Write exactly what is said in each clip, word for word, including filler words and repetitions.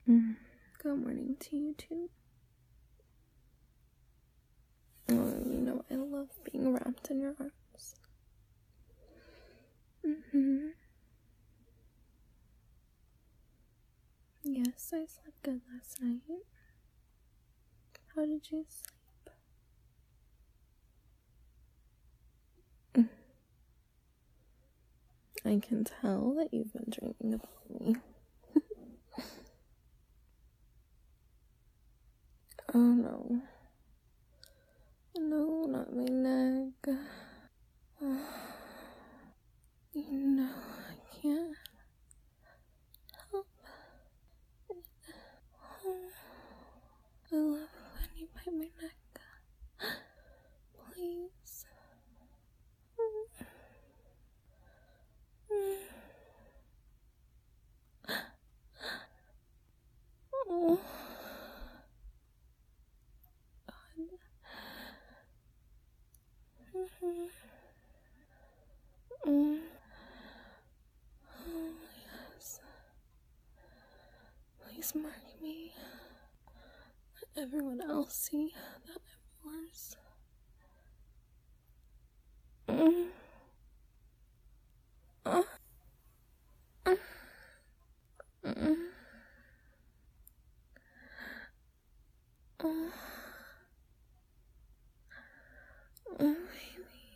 Mm. Good morning to you too. Oh, you know I love being wrapped in your arms. Mm-hmm. Yes, I slept good last night. How did you sleep? Mm. I can tell that you've been dreaming about me. Oh no. No, not my neck. You know, I can't help it. I love when you bite my neck. Please. Oh. God. Mm-hmm. Mm. Oh, yes. Please mark me. Let everyone else see that I'm yours. Mm. Oh. Mm. Mm. Oh. Oh, baby.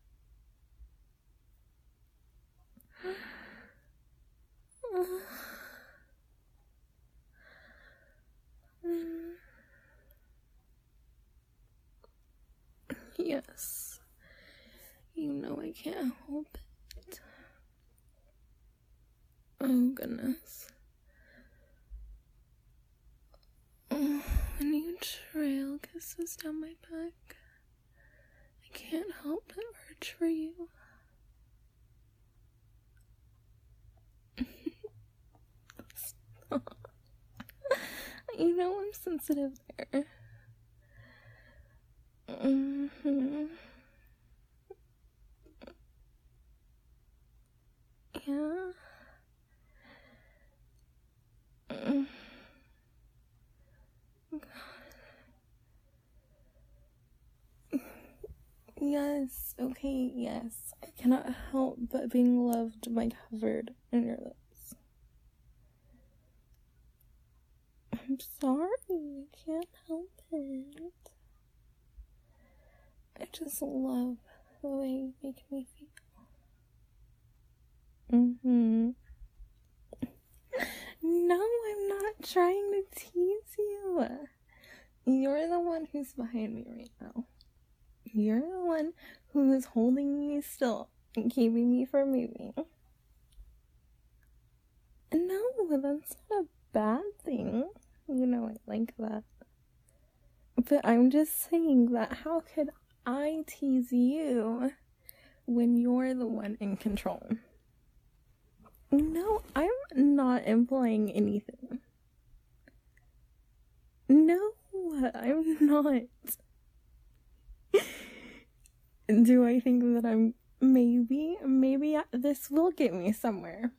Oh. Mm. Yes. You know I can't help it. Oh, goodness. Oh, when you trail kisses down my back, I can't help but reach for you. You know I'm sensitive there. Mm-hmm. Yeah. Mm. Yes, okay, yes. I cannot help but being loved by covered in your lips. I'm sorry, I can't help it. I just love the way you make me feel. Mm-hmm. No, I'm not trying to tease you. You're the one who's behind me right now. You're the one who is holding me still and keeping me from moving. No, that's not a bad thing. You know I like that. But I'm just saying that how could I tease you when you're the one in control? No, I'm not implying anything. No, I'm not. Do I think that I'm maybe, maybe this will get me somewhere.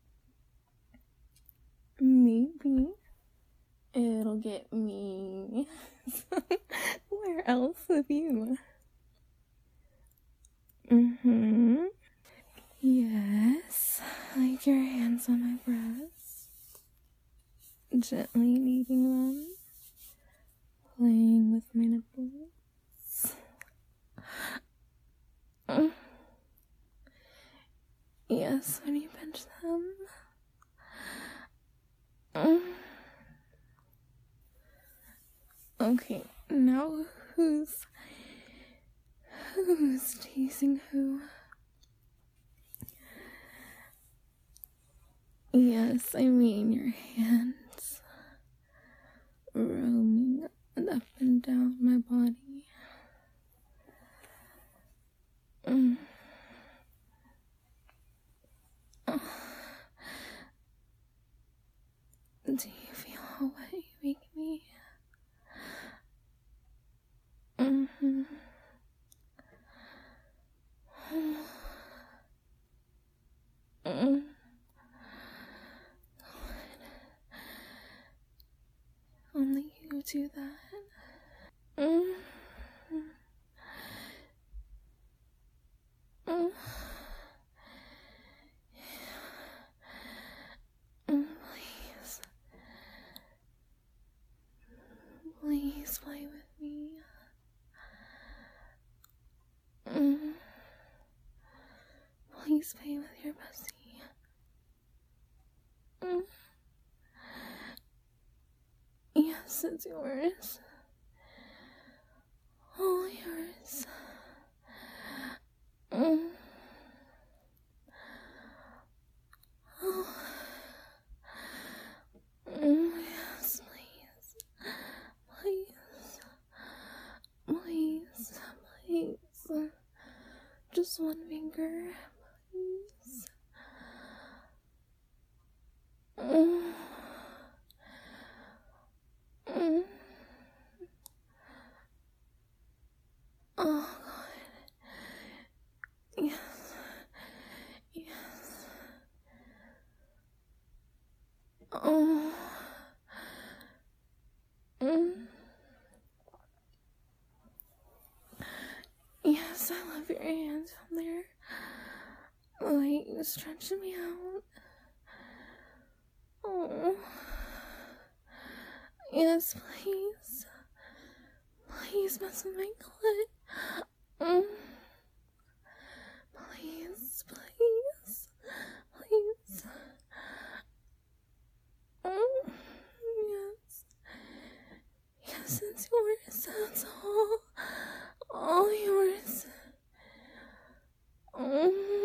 Maybe it'll get me where else with you? Mm-hmm. Yes, like your hands on my breasts, gently kneading them, playing with my nipples. Mm. Yes, when you pinch them. Mm. Okay, now who's who's teasing who? Yes, I mean your hands roaming up and down my body. Mm. Oh. Do you feel how wet you make me? Mm-hmm. Mm. you do that? Mm. Mm. Mm, please. Please play with me. Mm. Please play with your pussy. Mm. Yes, it's yours. All yours. Mm. Oh. Mm, yes, please. Please. Please. Please. Just one finger. Please. Mm. Mm. Oh, God. Yes. Yes. Oh. Mm. Yes, I love your hands on there. Like, stretching me out. Oh. Yes, please. Please mess with my clit. Mm. Please, please. Please. Mm. Yes. Yes, it's yours. That's all. All yours. Mm.